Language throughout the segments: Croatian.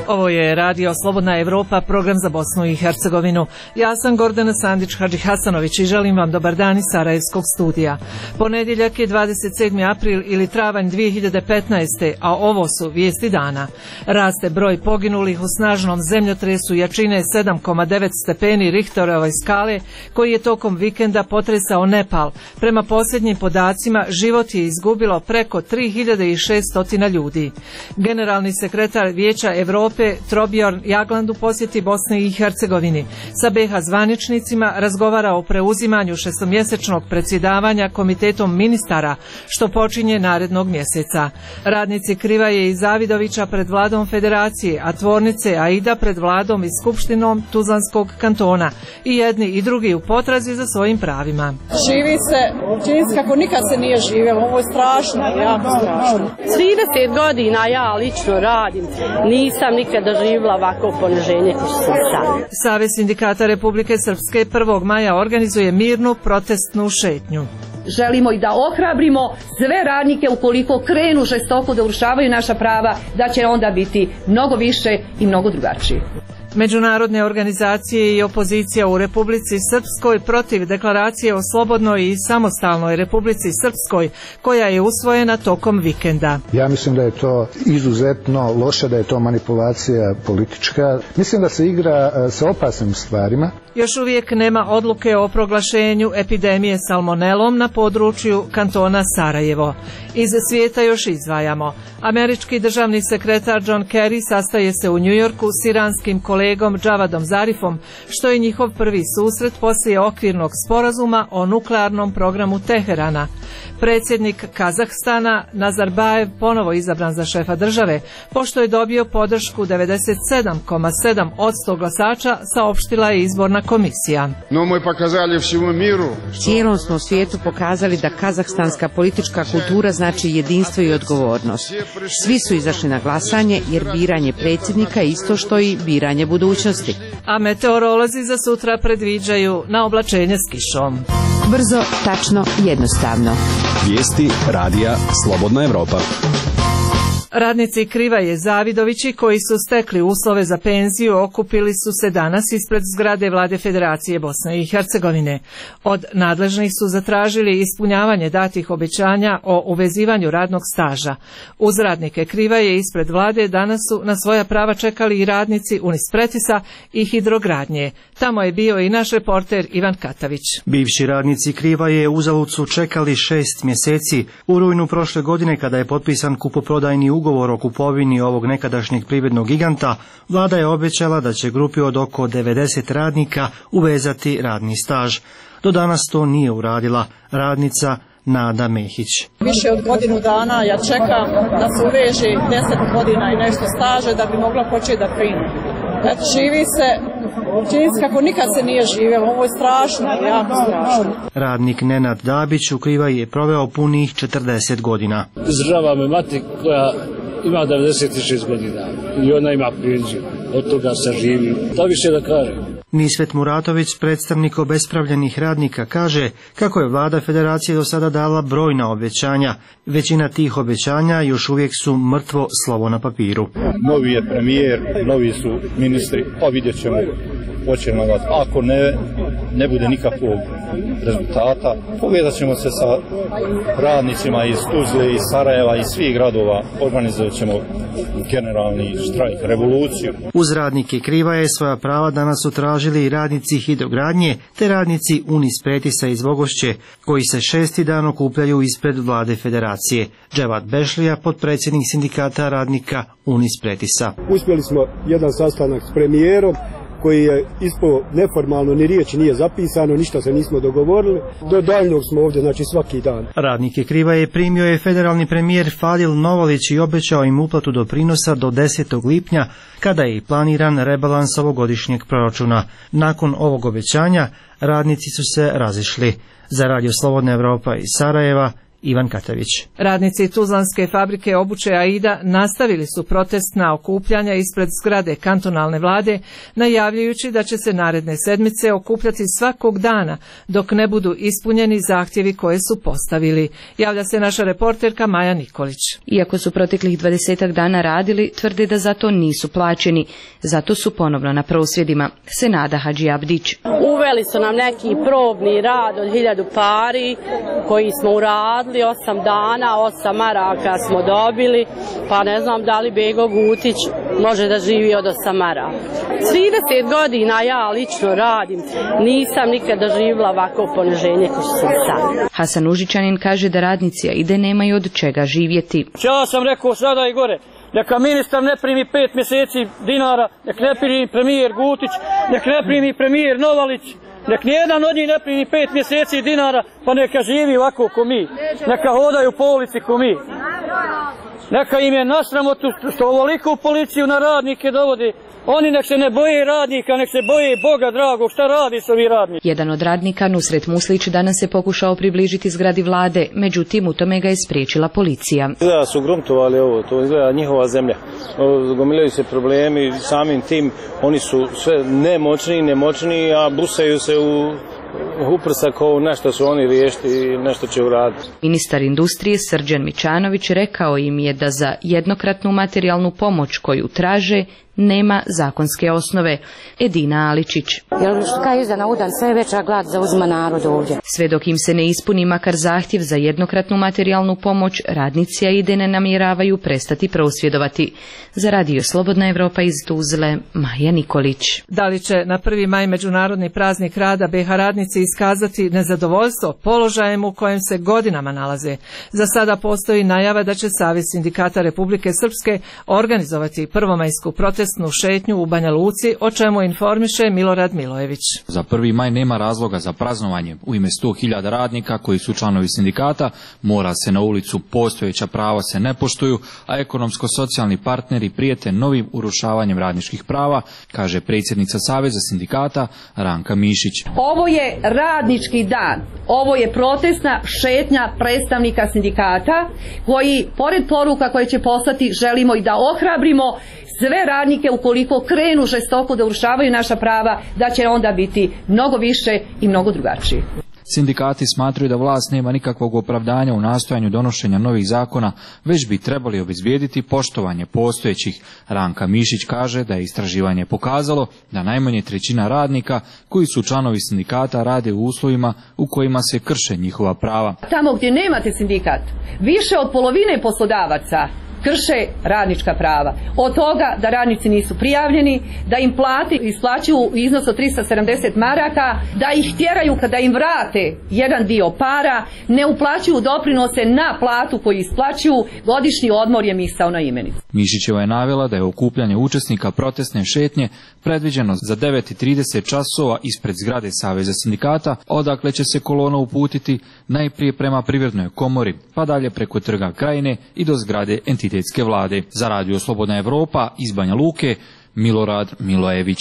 Ovo je Radio Slobodna Evropa, program za Bosnu i Hercegovinu. Ja sam Gordana Sandić Hadžihasanović i želim vam dobar dan iz Sarajevskog studija. Ponedjeljak je 27. april ili travanj 2015. a ovo su vijesti dana. Raste broj poginulih u snažnom zemljotresu jačine 7,9 stepeni Richterove skale koji je tokom vikenda potresao Nepal. Prema posljednjim podacima život je izgubilo preko 3600 ljudi. Generalni sekretar Vijeća Evrope Thorbjørn Jagland u posjeti Bosni i Hercegovini sa BiH zvaničnicima razgovara o preuzimanju šestomjesečnog predsjedavanja komitetom ministara što počinje narednog mjeseca. Radnici Krivaje i Zavidovića pred vladom federacije, a tvornice Aida pred vladom i skupštinom Tuzlanskog kantona. I jedni i drugi u potrazi za svojim pravima. Živi se, čini se kako nikad se nije živjelo, ovo je strašno, jako strašno. 30 godina ja lično radim, nisam nikad doživjela ovako poniženje kao što sam sad. Savez sindikata Republike Srpske 1. maja organizuje mirnu protestnu šetnju. Želimo i da ohrabrimo sve radnike ukoliko krenu žestoko da urušavaju naša prava, da će onda biti mnogo više i mnogo drugačije. Međunarodne organizacije i opozicija u Republici Srpskoj protiv deklaracije o slobodnoj i samostalnoj Republici Srpskoj koja je usvojena tokom vikenda. Ja mislim da je to izuzetno loše, da je to manipulacija politička. Mislim da se igra sa opasnim stvarima. Još uvijek nema odluke o proglašenju epidemije salmonelom na području kantona Sarajevo. Iz svijeta još izdvajamo. Američki državni sekretar John Kerry sastaje se u Njujorku s iranskim kolegom Javadom Zarifom, što je njihov prvi susret poslije okvirnog sporazuma o nuklearnom programu Teherana. Predsjednik Kazahstana Nazarbajev ponovo izabran za šefa države, pošto je dobio podršku 97,7% glasača, saopštila je izborna komisija. Cijelom smo svijetu pokazali da kazahstanska politička kultura znači jedinstvo i odgovornost. Svi su izašli na glasanje jer biranje predsjednika je isto što i biranje budućnosti. A meteorolozi za sutra predviđaju na oblačenje s kišom. Brzo, tačno, jednostavno. Vijesti Radija Slobodna Evropa. Radnici Krivaje Zavidovići koji su stekli uslove za penziju okupili su se danas ispred zgrade Vlade Federacije Bosne i Hercegovine. Od nadležnih su zatražili ispunjavanje datih obećanja o uvezivanju radnog staža. Uz radnike Krivaje ispred vlade danas su na svoja prava čekali i radnici Unispretisa i Hidrogradnje. Tamo je bio i naš reporter Ivan Katavić. Bivši radnici Krivaje uzalud su čekali 6 mjeseci. U rujnu prošle godine kada je potpisan kupoprodajni ugovor o kupovini ovog nekadašnjeg privrednog giganta, vlada je obećala da će grupi od oko 90 radnika uvezati radni staž. Do danas to nije uradila radnica Nada Mehić. Više od godinu dana ja čekam da se uveže 10 godina i nešto staže da bi mogla početi da prima. Živi se, čini se kako nikad se nije živjelo, ovo je strašno, jako strašno. Radnik Nenad Dabić u Krivaji je proveo punih 40 godina. Zdrava me mati koja ima 96 godina i ona ima penziju, od toga se živi. Da više da kažem. Nisvet Muratović, predstavnik obespravljenih radnika, kaže kako je vlada federacije do sada dala brojna obećanja. Većina tih obećanja još uvijek su mrtvo slovo na papiru. Novi je premijer, novi su ministri, pa vidjet ćemo hoće li nas. Ako ne bude nikakvog rezultata, povezat ćemo se sa radnicima iz Tuzle, iz Sarajeva, iz svih gradova, organizovat ćemo generalni štrajk, revoluciju. Uz radnike Krivaje svoja prava danas su tražili i radnici Hidrogradnje te radnici Unispretisa iz Vogošće, koji se 6. dan okupljaju ispred vlade federacije. Dževat Bešlija, potpredsjednik sindikata radnika Unispretisa. Uspjeli smo jedan sastanak s premijerom koji je ispao neformalno, ni riječi nije zapisano, ništa se nismo dogovorili. Do daljnjog smo ovdje, znači svaki dan. Radnike Krivaje primio je federalni premijer Fadil Novalić i obećao im uplatu doprinosa do 10. lipnja, kada je i planiran rebalans ovogodišnjeg proračuna. Nakon ovog obećanja radnici su se razišli. Za Radio Slobodna Evropa iz Sarajeva, Ivan Katavić. Radnici Tuzlanske fabrike obuće Aida nastavili su protestna okupljanja ispred zgrade kantonalne vlade, najavljujući da će se naredne sedmice okupljati svakog dana dok ne budu ispunjeni zahtjevi koje su postavili. Javlja se naša reporterka Maja Nikolić. Iako su proteklih 20 dana radili, tvrde da za to nisu plaćeni. Zato su ponovno na prosvjedima. Senada Hadžiabdić. Uveli su nam neki probni rad od 1000 pari koji smo uradili 8 dana, 8 maraka smo dobili, pa ne znam da li Bego Gutić može da živi od 8 maraka. 30 godina ja lično radim, nisam nikad doživjela ovako poniženje kao što sam sad. Hasan Užičanin kaže da radnici Aide nemaju od čega živjeti. Ja sam rekao sada i gore, neka ministar ne primi 5 mjeseci dinara, nek ne primi premijer Gutić, nek ne primi premijer Novalić, nek nijedan od njih ne primi 5 mjeseci dinara, pa neka živi ovako ko mi, neka hodaju po ulici ko mi. Neka im je nasramotu što ovoliku policiju na radnike dovode. Oni nek se ne boje radnika, nek se boje Boga dragog, šta radi s ovi radnici? Jedan od radnika, Nusret Muslić, danas se pokušao približiti zgradi vlade, međutim u tome ga je spriječila policija. Izgleda su gruntovali ovo, to izgleda njihova zemlja. Gomilaju se problemi, samim tim oni su sve nemoćni, a busaju se u uprsa kao nešto su oni riješiti i nešto će uraditi. Ministar industrije Srđan Mičanović rekao im je da za jednokratnu materijalnu pomoć koju traže nema zakonske osnove. Edina Aličić. Jer što iza na udan sve veća glad zauzima narod ovdje. Sve dok im se ne ispuni makar zahtjev za jednokratnu materijalnu pomoć, radnici Aide ne namjeravaju prestati prosvjedovati. Za Radio Slobodna Evropa iz Tuzle, Maja Nikolić. Da li će na 1. maj međunarodni praznik rada BiH radnici iskazati nezadovoljstvo položajem u kojem se godinama nalaze? Za sada postoji najava da će Savez sindikata Republike Srpske organizovati prvomajsku protestnu šetnju u Banja Luci, o čemu informiše Milorad Milojević. Za 1. maj nema razloga za praznovanje. U ime 100.000 radnika koji su članovi sindikata mora se na ulicu, postojeća prava se ne poštuju, a ekonomsko-socijalni partneri prijete novim urušavanjem radničkih prava, kaže predsjednica Saveza sindikata Ranka Mišić. Ovo je radnički dan. Ovo je protestna šetnja predstavnika sindikata koji, pored poruka koje će poslati, želimo i da ohrabrimo sve radnike ukoliko krenu žestoko da urušavaju naša prava, da će onda biti mnogo više i mnogo drugačije. Sindikati smatraju da vlast nema nikakvog opravdanja u nastojanju donošenja novih zakona, već bi trebali obezbijediti poštovanje postojećih. Ranka Mišić kaže da je istraživanje pokazalo da najmanje 1/3 radnika koji su članovi sindikata rade u uslovima u kojima se krše njihova prava. Tamo gdje nemate sindikat, više od polovine poslodavaca krše radnička prava. Od toga da radnici nisu prijavljeni, da im plati isplaćuju iznos od 370 maraka, da ih tjeraju kada im vrate jedan dio para, ne uplaćuju doprinose na platu koju isplaćuju, godišnji odmor je misao na imenicu. Mišićeva je navela da je okupljanje učesnika protestne šetnje predviđeno za 9:30 časova ispred zgrade Saveza sindikata, odakle će se kolona uputiti najprije prema Privrednoj komori, pa dalje preko Trga Krajine i do zgrade entitetske vlade. Za Radio Slobodna Evropa iz Banja Luke, Milorad Milojević.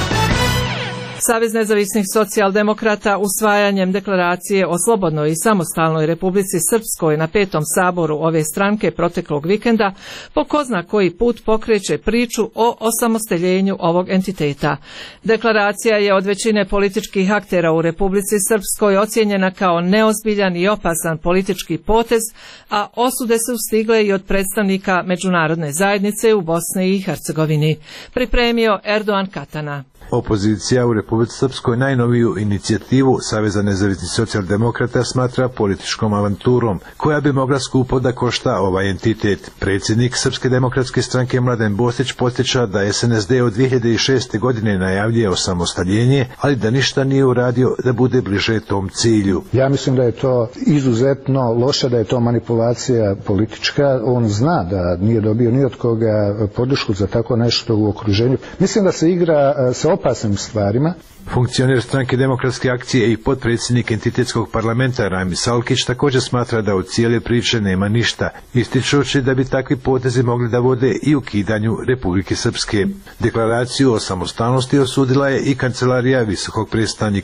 Savez nezavisnih socijaldemokrata usvajanjem deklaracije o slobodnoj i samostalnoj Republici Srpskoj na 5. saboru ove stranke proteklog vikenda po ko zna koji put pokreće priču o osamostaljenju ovog entiteta. Deklaracija je od većine političkih aktera u Republici Srpskoj ocijenjena kao neozbiljan i opasan politički potez, a osude su stigle i od predstavnika međunarodne zajednice u Bosni i Hercegovini. Pripremio Erdogan Katana. Opozicija u Republici Srpskoj najnoviju inicijativu Saveza nezavisnih socijaldemokrata smatra političkom avanturom, koja bi mogla skupo da košta ovaj entitet. Predsjednik Srpske demokratske stranke Mladen Bostić podsjeća da SNSD od 2006. godine najavljuje osamostaljenje, ali da ništa nije uradio da bude bliže tom cilju. Ja mislim da je to izuzetno loše, da je to manipulacija politička. On zna da nije dobio ni od koga podršku za tako nešto u okruženju. Mislim da se igra sa opasnim stvarima. Funkcioner stranke Demokratske akcije i potpredsjednik entitetskog parlamenta Rami Salkić također smatra da od cijele priče nema ništa, ističući da bi takvi potezi mogli da vode i ukidanju Republike Srpske. Deklaraciju o samostalnosti osudila je i kancelarija visokog predstavnika.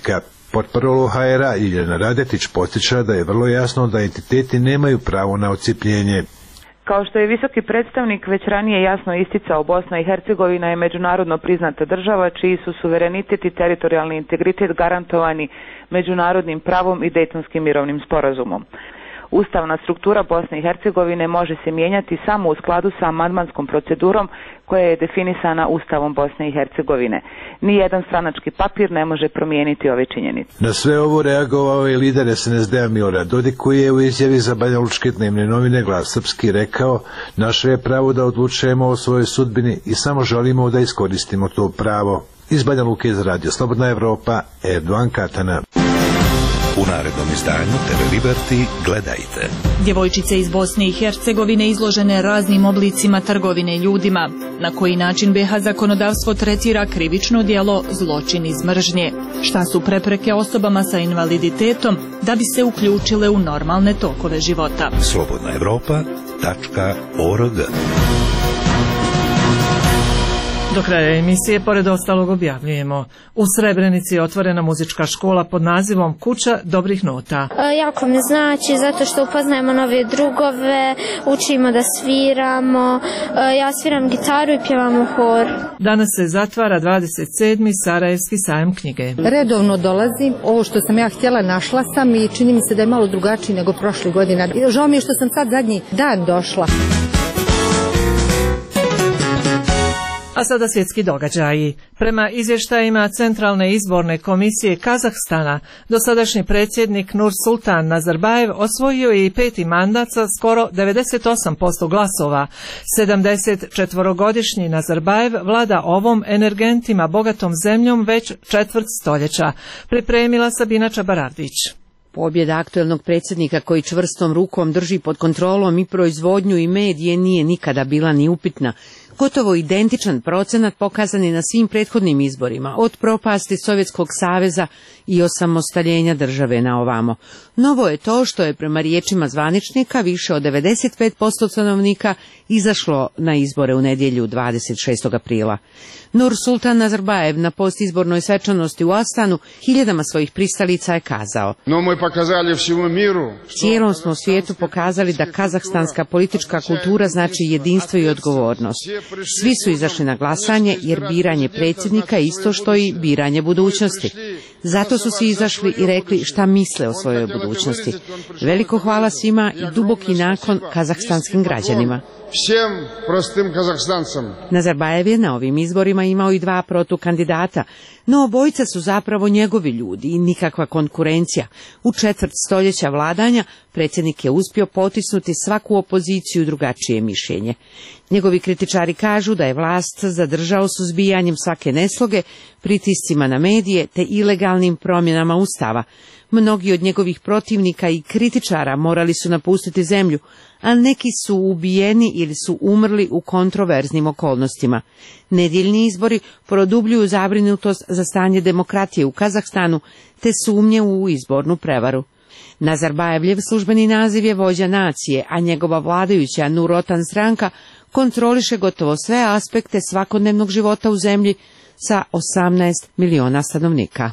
Portparol HR-a Ljiljana Radetić podsjeća da je vrlo jasno da entiteti nemaju pravo na odcijepljenje. Kao što je visoki predstavnik već ranije jasno isticao, Bosna i Hercegovina je međunarodno priznata država čiji su suverenitet i teritorijalni integritet garantovani međunarodnim pravom i Dejtonskim mirovnim sporazumom. Ustavna struktura Bosne i Hercegovine može se mijenjati samo u skladu sa amandmanskom procedurom koja je definisana Ustavom Bosne i Hercegovine. Nijedan stranački papir ne može promijeniti ove činjenice. Na sve ovo reagovao je lider SNSD-a Milorad Dodik, koji je u izjavi za banjalučke dnevne novine Glas srpski rekao: naše je pravo da odlučujemo o svojoj sudbini i samo želimo da iskoristimo to pravo. Iz Banja Luke za Radio Slobodna Evropa, Erdogan Katana. U narednom izdanju TV Liberty gledajte. Djevojčice iz Bosne i Hercegovine izložene raznim oblicima trgovine ljudima. Na koji način BiH zakonodavstvo tretira krivično djelo zločin iz mržnje? Šta su prepreke osobama sa invaliditetom da bi se uključile u normalne tokove života? slobodnaevropa.org. Do kraja emisije, pored ostalog, objavljujemo: u Srebrenici je otvorena muzička škola pod nazivom Kuća dobrih nota. Jako mi znači zato što upoznajemo nove drugove, učimo da sviramo, ja sviram gitaru i pjevam u hor. Danas se zatvara 27. Sarajevski sajam knjige. Redovno dolazim, ovo što sam ja htjela našla sam i čini mi se da je malo drugačiji nego prošle godine. Žao mi je što sam sad zadnji dan došla. A sada svjetski događaji. Prema izvještajima Centralne izborne komisije Kazahstana, dosadašnji predsjednik Nursultan Nazarbajev osvojio je i 5. mandat sa skoro 98% glasova. 74-godišnji Nazarbajev vlada ovom energentima bogatom zemljom već četvrt stoljeća. Pripremila Sabina Čabaravdić. Pobjeda aktuelnog predsjednika koji čvrstom rukom drži pod kontrolom i proizvodnju i medije nije nikada bila ni upitna. Gotovo identičan procenat pokazan je na svim prethodnim izborima, od propasti Sovjetskog saveza i osamostaljenja države na ovamo. Novo je to što je prema riječima zvaničnika više od 95% stanovnika izašlo na izbore u nedjelju 26. aprila. Nursultan Nazarbajev na postizbornoj svečanosti u Astanu hiljadama svojih pristalica je kazao: cijelom smo svijetu pokazali da kazahstanska politička kultura znači jedinstvo i odgovornost. Svi su izašli na glasanje jer biranje predsjednika je isto što i biranje budućnosti. Zato su svi izašli i rekli šta misle o svojoj budućnosti. Veliko hvala svima i duboki naklon kazahstanskim građanima. Nazarbajev je na ovim izborima imao i 2 protukandidata, no obojica su zapravo njegovi ljudi i nikakva konkurencija. U četvrt stoljeća vladanja predsjednik je uspio potisnuti svaku opoziciju drugačije mišljenje. Njegovi kritičari kažu da je vlast zadržao suzbijanjem svake nesloge, pritiscima na medije te ilegalnim promjenama ustava. Mnogi od njegovih protivnika i kritičara morali su napustiti zemlju, a neki su ubijeni ili su umrli u kontroverznim okolnostima. Nedjeljni izbori produbljuju zabrinutost za stanje demokratije u Kazahstanu te sumnje u izbornu prevaru. Nazarbajevljev službeni naziv je vođa nacije, a njegova vladajuća Nur-Otan stranka kontroliše gotovo sve aspekte svakodnevnog života u zemlji sa 18 miliona stanovnika.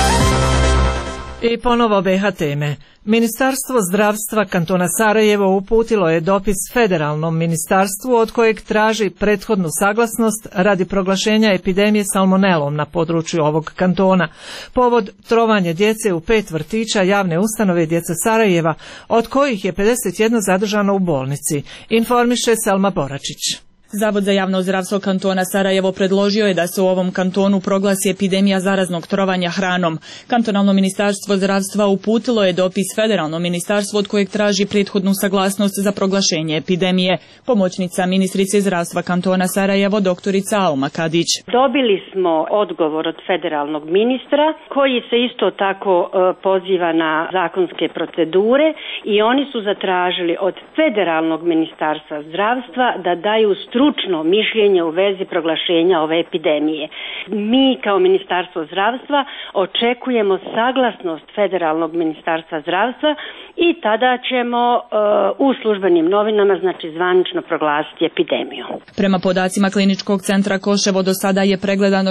I ponovo BiH teme. Ministarstvo zdravstva kantona Sarajevo uputilo je dopis federalnom ministarstvu od kojeg traži prethodnu saglasnost radi proglašenja epidemije salmonelom na području ovog kantona. Povod trovanje djece u 5 vrtića javne ustanove djece Sarajeva, od kojih je 51 zadržano u bolnici, informiše Selma Boračić. Zavod za javno zdravstvo kantona Sarajevo predložio je da se u ovom kantonu proglasi epidemija zaraznog trovanja hranom. Kantonalno ministarstvo zdravstva uputilo je dopis federalnom ministarstvu od kojeg traži prethodnu saglasnost za proglašenje epidemije. Pomoćnica ministrice zdravstva kantona Sarajevo, doktorica Alma Kadić. Dobili smo odgovor od federalnog ministra koji se isto tako poziva na zakonske procedure i oni su zatražili od federalnog ministarstva zdravstva da daju stručno mišljenje u vezi proglašenja ove epidemije. Mi kao Ministarstvo zdravstva očekujemo saglasnost federalnog ministarstva zdravstva i tada ćemo u službenim novinama, znači zvanično proglasiti epidemiju. Prema podacima Kliničkog centra Koševo do sada je pregledano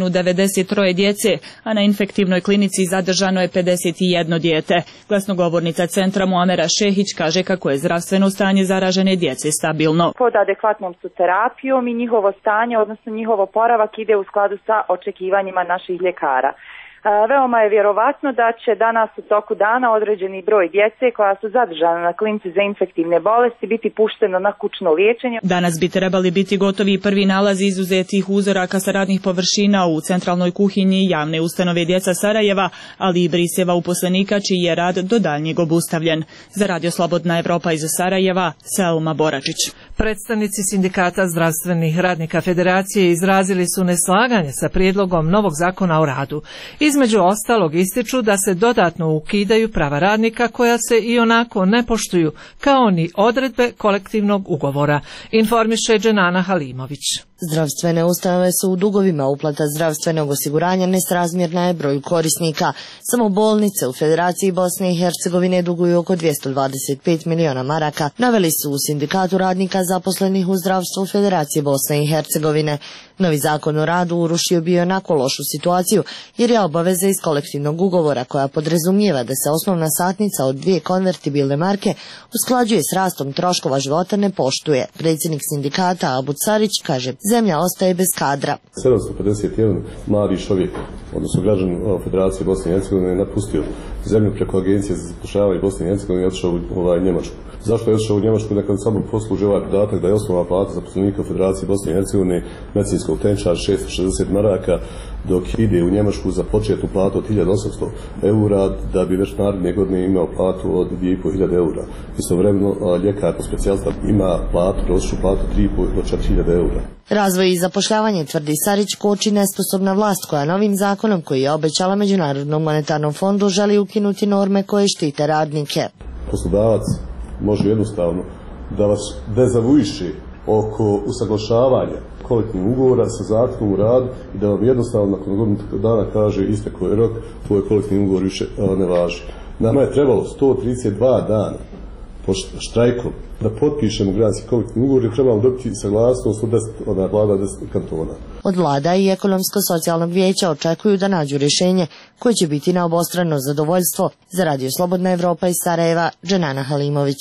193 djece, a na infektivnoj klinici zadržano je 51 dijete. Glasnogovornica centra Muamera Šehić kaže kako je zdravstveno stanje zaražene djece stabilno. Pod adekvatnom su terapijom i njihovo stanje, odnosno njihov oporavak ide u skladu sa očekivanjima naših ljekara. Veoma je vjerovatno da će danas u toku dana određeni broj djece koja su zadržana na klinici za infektivne bolesti biti pušteno na kućno liječenje. Danas bi trebali biti gotovi prvi nalazi izuzetih uzoraka sa radnih površina u centralnoj kuhinji javne ustanove Djeca Sarajeva, ali i briseva uposlenika čiji je rad do daljnjeg obustavljen. Za Radio Slobodna Evropa iz Sarajeva, Selma Boračić. Predstavnici sindikata zdravstvenih radnika Federacije izrazili su neslaganje sa prijedlogom novog zakona o radu. Između ostalog ističu da se dodatno ukidaju prava radnika koja se i onako ne poštuju, kao ni odredbe kolektivnog ugovora, informiše Dženana Halimović. Zdravstvene ustanove su u dugovima, uplata zdravstvenog osiguranja nesrazmjerna je broju korisnika. Samo bolnice u Federaciji Bosne i Hercegovine duguju oko 225 miliona maraka, naveli su u sindikatu radnika zaposlenih u zdravstvu Federacije Bosne i Hercegovine. Novi zakon o radu urušio bi onako lošu situaciju jer je obaveza iz kolektivnog ugovora koja podrazumijeva da se osnovna satnica od 2 konvertibilne marke usklađuje s rastom troškova života ne poštuje. Predsjednik sindikata Abud Sarić kaže: zemlja ostaje bez kadra. 751 mladi čovjek, odnosno građan Federacije Bosne i Hercegovine, je napustio zemlju preko Agencije za zapošljavanje Bosne i Hercegovine i otišao u Njemačku. Zašto je otišao u Njemačku? Nekad samo posluži ovaj podatak da je osnovna plata zaposlenika u Federaciji Bosne i Hercegovine medicinskog tehničara 660 maraka, dok ide u Njemačku za početnu platu od 1800 eura, da bi već naredne godine imao platu od 2500 eura. Istovremeno ljekar po specijalista ima platu, prosječnu platu 3,5 do 4000 eura. Razvoj i zapošljavanje, tvrdi Sarić, koči nesposobna vlast koja novim zakonom koji je obećala Međunarodnom monetarnom fondu želi ukinuti norme koje štite radnike. Poslodavac može jednostavno da vas dezavuiše oko usaglašavanja kolektivnog ugovora sa zakonom u radu i da vam jednostavno nakon godinu dana kaže istekao je rok, tvoj kolektivni ugovor više ne važi. Nama je trebalo 132 dana po štrajkom da potpišemo granski kolektivni ugovor i trebamo dobiti saglasnost od vlada 10 kantona. Od vlada i ekonomsko-socijalnog vijeća očekuju da nađu rješenje koje će biti na obostrano zadovoljstvo. Za Radio Slobodna Evropa iz Sarajeva, Dženana Halimović.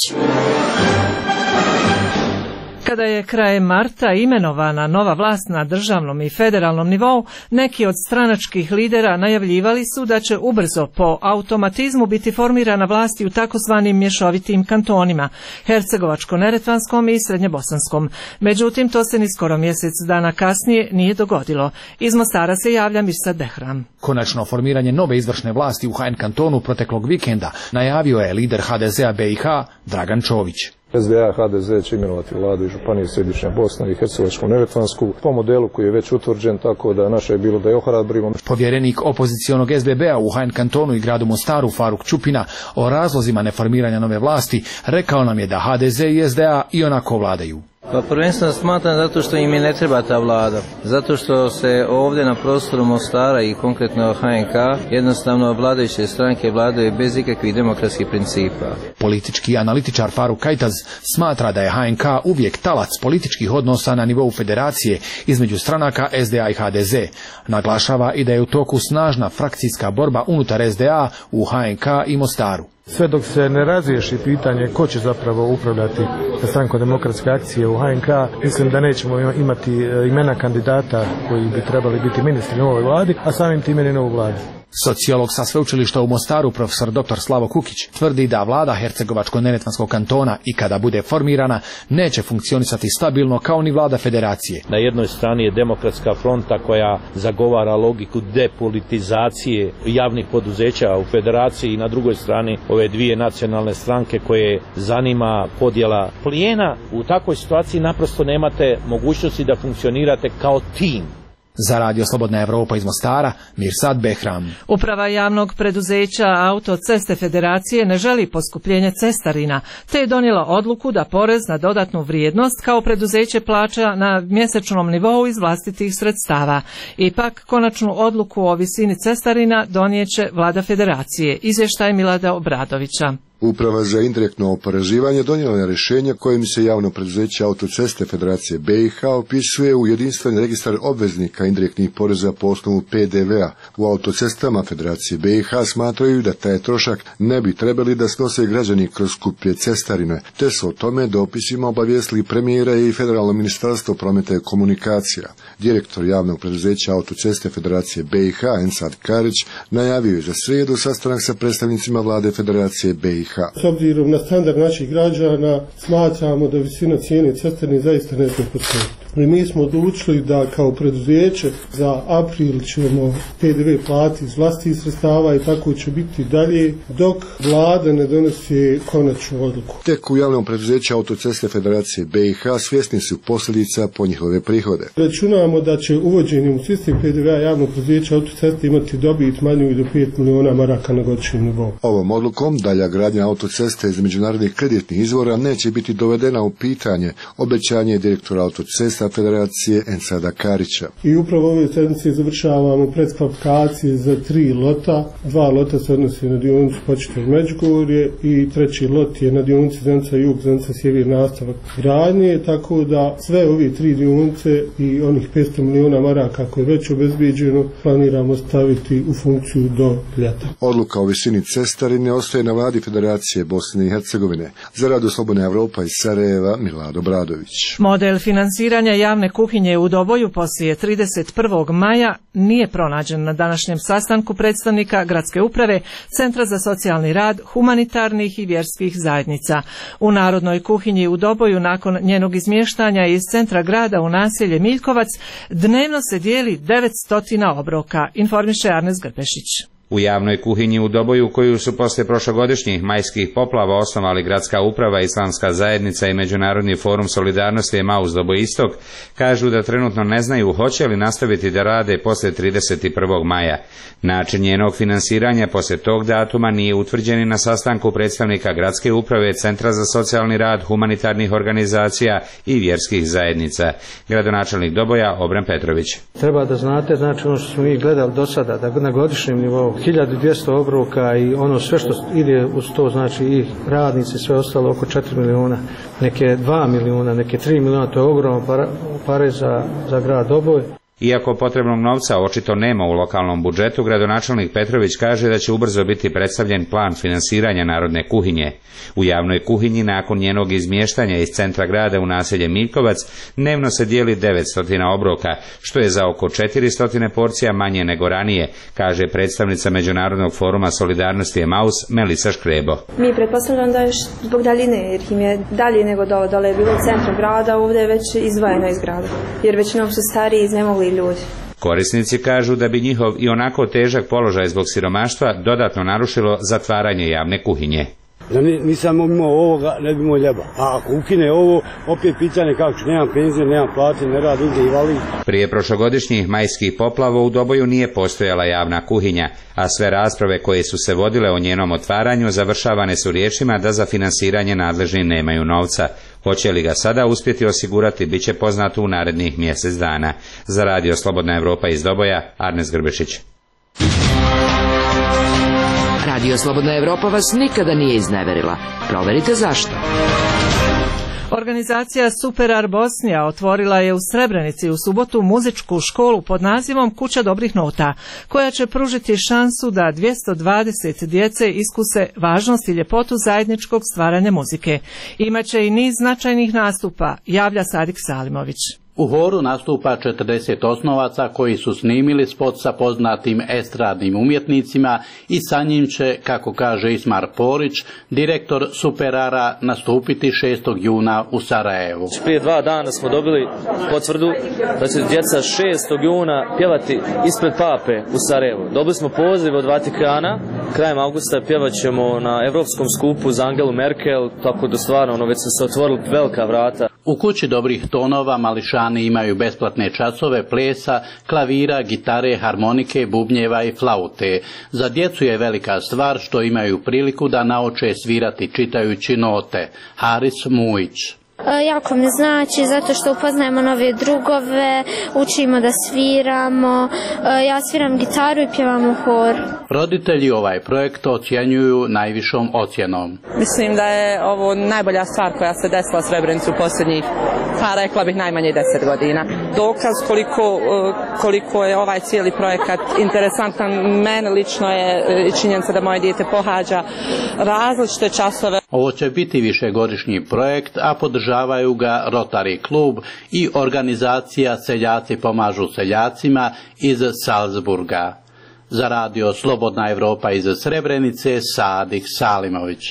Kada je krajem marta imenovana nova vlast na državnom i federalnom nivou, neki od stranačkih lidera najavljivali su da će ubrzo po automatizmu biti formirana vlast i u takozvanim mješovitim kantonima, Hercegovačko-neretvanskom i Srednjebosanskom. Međutim, to se ni skoro mjesec dana kasnije nije dogodilo. Iz Mostara se javlja Mirsad Behram. Konačno formiranje nove izvršne vlasti u HN kantonu proteklog vikenda najavio je lider HDZ-a BiH Dragan Čović. SDA HDZ će imenovati vladu i županije Središnja Bosna i Hercegovačko-neretvansku po modelu koji je već utvrđen, tako da naše je bilo da je ohrabrimo. Povjerenik opozicionog SBB-a u HN kantonu i gradu Mostaru Faruk Čupina o razlozima neformiranja nove vlasti rekao nam je da HDZ i SDA i onako vladaju. Pa prvenstveno smatram zato što im ne treba ta vlada, zato što se ovdje na prostoru Mostara i konkretno HNK jednostavno vladajuće stranke vladaju bez ikakvih demokratskih principa. Politički analitičar Faruk Kajtaz smatra da je HNK uvijek talac političkih odnosa na nivou federacije između stranaka SDA i HDZ. Naglašava i da je u toku snažna frakcijska borba unutar SDA u HNK i Mostaru. Sve dok se ne razriješi pitanje ko će zapravo upravljati strankom demokratske akcije u HNK, mislim da nećemo imati imena kandidata koji bi trebali biti ministri u novoj vladi, a samim time i novu vladu. Sociolog sa sveučilišta u Mostaru, profesor dr. Slavo Kukić, tvrdi da vlada Hercegovačko-neretvanskog kantona i kada bude formirana neće funkcionisati stabilno kao ni vlada federacije. Na jednoj strani je Demokratska fronta koja zagovara logiku depolitizacije javnih poduzeća u federaciji i na drugoj strani ove dvije nacionalne stranke koje zanima podjela plijena. U takvoj situaciji naprosto nemate mogućnosti da funkcionirate kao tim. Za Radio Slobodna Evropa iz Mostara, Mirsad Behram. Uprava javnog preduzeća Autoceste Federacije ne želi poskupljenje cestarina, te je donijela odluku da porez na dodatnu vrijednost kao preduzeće plaća na mjesečnom nivou iz vlastitih sredstava. Ipak, konačnu odluku o visini cestarina donijeće vlada Federacije, izvještaj Milada Obradovića. Uprava za indirektno oporezivanje donijela je rješenje kojim se javno preduzeće Autoceste Federacije BiH opisuje u jedinstveni registar obveznika indirektnih poreza po osnovu PDV-a. U Autocestama Federacije BiH smatraju da taj trošak ne bi trebali da snose građani kroz skuplje cestarine, te su o tome dopisima obavijestili premijera i Federalno ministarstvo prometa i komunikacija. Direktor javnog preduzeća Autoceste Federacije BiH Ensad Karić najavio je za srijedu sastanak sa predstavnicima vlade Federacije BiH. S obzirom na standard naših građana smatramo da visina cijene cestarine zaista ne smije postojati. I mi smo odlučili da kao preduzeće za april ćemo PDV platiti iz vlastitih sredstava i tako će biti dalje dok vlada ne donosi konačnu odluku. Tek u javnom preduzeću Autoceste Federacije BiH svjesni su posljedica po njihove prihode. Računamo da će uvođenjem u sistem PDV-a javnog preduzeća Autoceste imati dobit manju i do 5 miliona maraka na godišnjem nivou. Ovom odlukom dalja gradnja autoceste iz međunarodnih kreditnih izvora neće biti dovedena u pitanje, obećanje direktora Autocesta Federacije Ensada Karića. I upravo ove sedmice završavamo predkvalifikacije za 3 lota. 2 lota se odnose na dionicu Početelj Međugorje i treći lot je na dionici Zenica Jug, Zenica Sjever nastavak gradnje, tako da sve ove 3 dionice i onih 500 miliona maraka koje je već obezbeđeno planiramo staviti u funkciju do ljeta. Odluka o visini cestarine ostaje na vladi Federacije Bosne i Hercegovine. Za Radio Slobodna Evropa iz Sarajeva, Milado Bradović. Model finansiranja javne kuhinje u Doboju poslije 31. maja nije pronađen na današnjem sastanku predstavnika Gradske uprave, Centra za socijalni rad, humanitarnih i vjerskih zajednica. U Narodnoj kuhinji u Doboju nakon njenog izmještanja iz centra grada u naselje Miljkovac dnevno se dijeli 900 obroka, informiše Arnes Grbešić. U javnoj kuhinji u Doboju, koju su posle prošlogodišnjih majskih poplava osnovali Gradska uprava, Islamska zajednica i Međunarodni forum solidarnosti Emaus Doboj Istok, kažu da trenutno ne znaju hoće li nastaviti da rade posle 31. maja. Način njenog finansiranja posle tog datuma nije utvrđen na sastanku predstavnika Gradske uprave, Centra za socijalni rad, humanitarnih organizacija i vjerskih zajednica. Gradonačelnik Doboja Obran Petrović. Treba da znate, znači ono što smo mi gledali do sada, da na godišnjem nivou 1200 obroka i ono sve što ide uz to, znači i radnici, sve ostalo oko 4 miliona, neke 2 miliona, neke 3 miliona, to je ogromno pare za grad Doboj. Iako potrebnog novca očito nema u lokalnom budžetu, gradonačelnik Petrović kaže da će ubrzo biti predstavljen plan finansiranja Narodne kuhinje. U javnoj kuhinji nakon njenog izmještanja iz centra grada u naselje Miljkovac dnevno se dijeli 900 obroka, što je za oko 400 porcija manje nego ranije, kaže predstavnica Međunarodnog foruma solidarnosti Emaus Melisa Škrebo. Mi pretpostavljamo da je zbog daljine, jer im je dalje nego dole je bilo u centru grada, ovdje je već izdvojeno iz grada, jer većinom su stariji i iznemogli ljudi. Korisnici kažu da bi njihov i onako težak položaj zbog siromaštva dodatno narušilo zatvaranje javne kuhinje. Da nisam imao ovoga, ne bi imao ljeba. A ako ukine ovo, opet pitanje kako ću, nemam penzije, nemam plate, ne radi, ide i vali. Prije prošlogodišnjih majskih poplava u Doboju nije postojala javna kuhinja, a sve rasprave koje su se vodile o njenom otvaranju završavane su riječima da za finansiranje nadležni nemaju novca. Hoće li ga sada uspjeti osigurati, bit će poznato u narednih mjesec dana. Za Radio Slobodna Evropa iz Doboja, Arnes Grbešić. Radio Slobodna Evropa vas nikada nije izneverila. Proverite zašto. Organizacija Superar Bosnija otvorila je u Srebrenici u subotu muzičku školu pod nazivom Kuća dobrih nota, koja će pružiti šansu da 220 djece iskuse važnost i ljepotu zajedničkog stvaranja muzike. Imaće i niz značajnih nastupa, javlja Sadik Salimović. U horu nastupa 40 osnovaca koji su snimili spot sa poznatim estradnim umjetnicima i sa njim će, kako kaže Ismar Porić, direktor Superara, nastupiti 6. juna u Sarajevu. Prije 2 dana smo dobili potvrdu da će djeca 6. juna pjevati ispred Pape u Sarajevu. Dobili smo poziv od Vatikana, krajem augusta pjevat ćemo na Evropskom skupu za Angelu Merkel, tako da stvarno već su se otvorili velika vrata. U Kući dobrih tonova mališani imaju besplatne časove plesa, klavira, gitare, harmonike, bubnjeva i flaute. Za djecu je velika stvar što imaju priliku da nauče svirati čitajući note. Haris Mujić. Jako mi znači zato što upoznajemo nove drugove, učimo da sviramo, ja sviram gitaru i pjevam u horu. Roditelji ovaj projekt ocjenjuju najvišom ocjenom. Mislim da je ovo najbolja stvar koja se desila u Srebrenici u posljednjih, pa rekla bih najmanje 10 godina. Dokaz koliko je ovaj cijeli projekat interesantan. Mene lično je činjenica da moje dijete pohađa različite časove. Ovo će biti višegodišnji projekt, a podržavaju ga Rotary klub i organizacija Seljaci pomažu seljacima iz Salzburga. Za radio Slobodna Evropa iz Srebrenice, Sadik Salimović.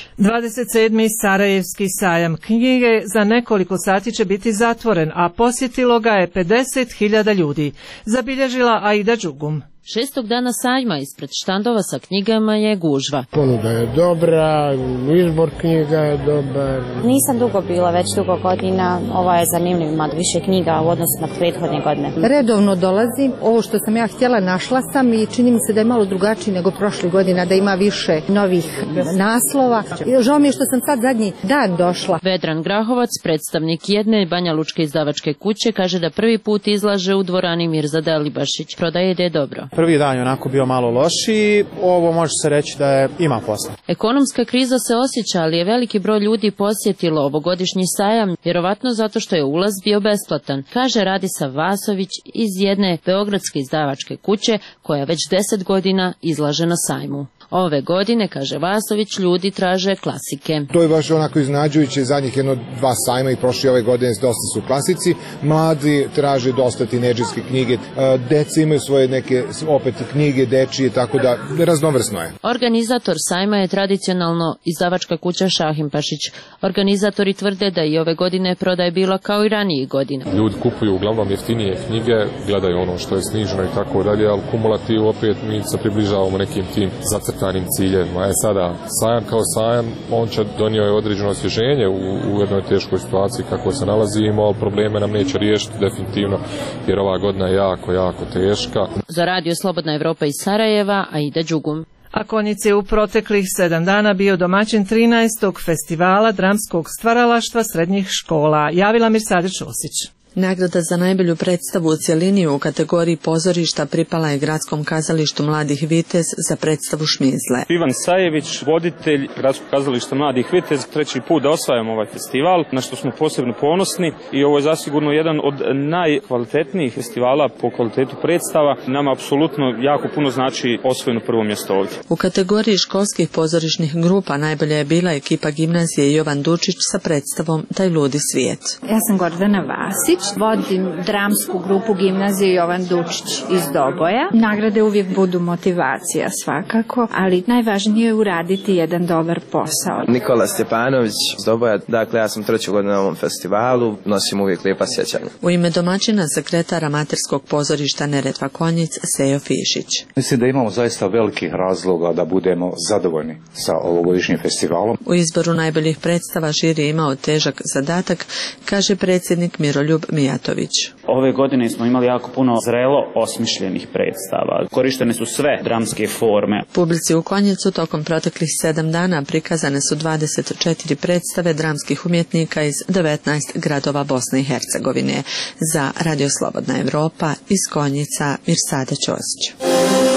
27. Sarajevski sajam knjige za nekoliko sati će biti zatvoren, a posjetilo ga je 50.000 ljudi, zabilježila Aida Đugum. 6. dana sajma ispred štandova sa knjigama je gužva. Ponuda je dobra, izbor knjiga je dobar. Nisam dugo bila, već dugo godina. Ovo je zanimljiv, ima više knjiga u odnosu na prethodne godine. Redovno dolazim, ovo što sam ja htjela našla sam i čini mi se da je malo drugačiji nego prošle godina, da ima više novih naslova. Žao mi je što sam sad zadnji dan došla. Vedran Grahovac, predstavnik jedne banjalučke izdavačke kuće, kaže da prvi put izlaže u dvorani Mirzada Alibašić. Prodaje ide dobro. Prvi dan je onako bio malo lošiji, ovo može se reći da je ima posla. Ekonomska kriza se osjeća, ali je veliki broj ljudi posjetilo ovogodišnji sajam, vjerovatno zato što je ulaz bio besplatan, kaže Radisa Vasović iz jedne beogradske izdavačke kuće koja već 10 godina izlaže na sajmu. Ove godine, kaže Vasović, ljudi traže klasike. To je baš onako iznenađujuće, zadnjih 1-2 sajma i prošle ove godine dosta su klasici. Mladi traže dosta tinejdžerske knjige, deca imaju svoje neke opet knjige dečije, tako da raznovrsno je. Organizator sajma je tradicionalno izdavačka kuća Šahimpašić. Organizatori tvrde da i ove godine prodaje bila kao i ranijih godina. Ljudi kupuju uglavnom jeftinije knjige, gledaju ono što je sniženo i tako dalje, ali kumulativ opet mi se približavamo nekim tim zacrtanim ciljevima. Sada, sajam kao sajam, on će donio je određeno osvježenje u jednoj teškoj situaciji kako se nalazimo, ali probleme nam neće riješiti definitivno, jer ova godina je jako teška. Za radio Slobodna Evropa iz Sarajeva, Aida Đugum. A Konjic je u proteklih 7 dana bio domaćin 13. festivala dramskog stvaralaštva srednjih škola. Javila Mirsada Ćosić. Nagrada za najbolju predstavu u cjelini u kategoriji pozorišta pripala je Gradskom kazalištu Mladih Vitez za predstavu Šmizle. Ivan Sajević, voditelj Gradskog kazališta Mladih Vitez, 3. put da osvajamo ovaj festival, na što smo posebno ponosni i ovo je zasigurno jedan od najkvalitetnijih festivala po kvalitetu predstava. Nama apsolutno jako puno znači osvojeno prvo mjesto ovdje. U kategoriji školskih pozorišnih grupa najbolja je bila ekipa gimnazije Jovan Dučić sa predstavom Taj ludi svijet. Ja sam Gordana Vasić. Vodim dramsku grupu gimnazije Jovan Dučić iz Doboja. Nagrade uvijek budu motivacija svakako, ali najvažnije je uraditi jedan dobar posao. Nikola Stjepanović iz Doboja, dakle ja sam 3. godina na ovom festivalu, nosim uvijek lijepa sjećanja. U ime domaćina sekretar amaterskog pozorišta Neretva Konjic, Sejo Fišić. Mislim da imamo zaista velikih razloga da budemo zadovoljni sa ovogodišnjim festivalom. U izboru najboljih predstava žiri je imao težak zadatak, kaže predsjednik Miroljub Mijatović. Ove godine smo imali jako puno zrelo osmišljenih predstava. Korištene su sve dramske forme. Publici u Konjicu tokom proteklih 7 dana prikazane su 24 predstave dramskih umjetnika iz 19 gradova Bosne i Hercegovine. Za Radio Slobodna Evropa iz Konjica, Mirsada Ćosić.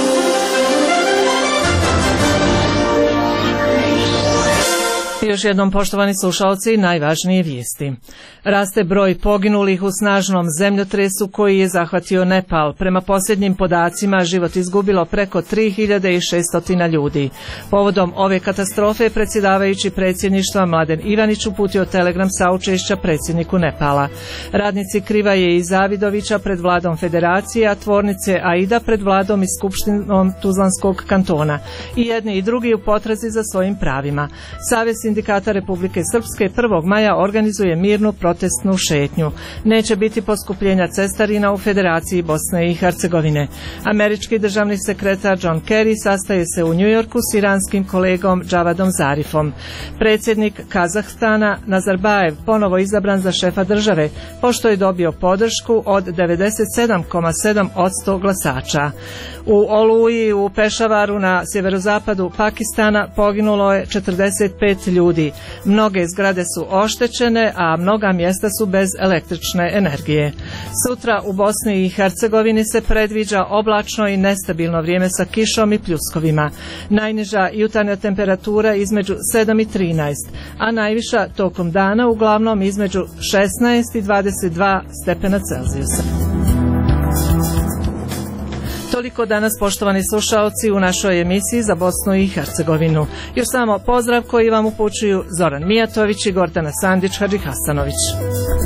Još jednom, poštovani slušalci, najvažnije vijesti. Raste broj poginulih u snažnom zemljotresu koji je zahvatio Nepal. Prema posljednjim podacima život izgubilo preko 3600 ljudi. Povodom ove katastrofe predsjedavajući predsjedništva Mladen Ivanić uputio telegram saučešća predsjedniku Nepala. Radnici Krivaje i Zavidovića pred vladom Federacije, a tvornice Aida pred vladom i skupštinom Tuzlanskog kantona. I jedni i drugi u potrazi za svojim pravima. Savez Sindikata Republike Srpske 1. maja organizuje mirnu protestnu šetnju. Neće biti poskupljenja cestarina u Federaciji Bosne i Hercegovine. Američki državni sekretar John Kerry sastaje se u Njujorku s iranskim kolegom Džavadom Zarifom. Predsjednik Kazahstana Nazarbajev ponovo izabran za šefa države, pošto je dobio podršku od 97,7% glasača. U Oluji u Pešavaru na sjeverozapadu Pakistana poginulo je 45 ljudi. ljudi. Mnoge zgrade su oštećene, a mnoga mjesta su bez električne energije. Sutra u Bosni i Hercegovini se predviđa oblačno i nestabilno vrijeme sa kišom i pljuskovima. Najniža jutarnja temperatura između 7 i 13, a najviša tokom dana uglavnom između 16 i 22 stepena Celzijusa. Toliko danas, poštovani slušaoci, u našoj emisiji za Bosnu i Hercegovinu. Još samo pozdrav koji vam upućuju Zoran Mijatović i Gordana Sandić-Hadžihasanović.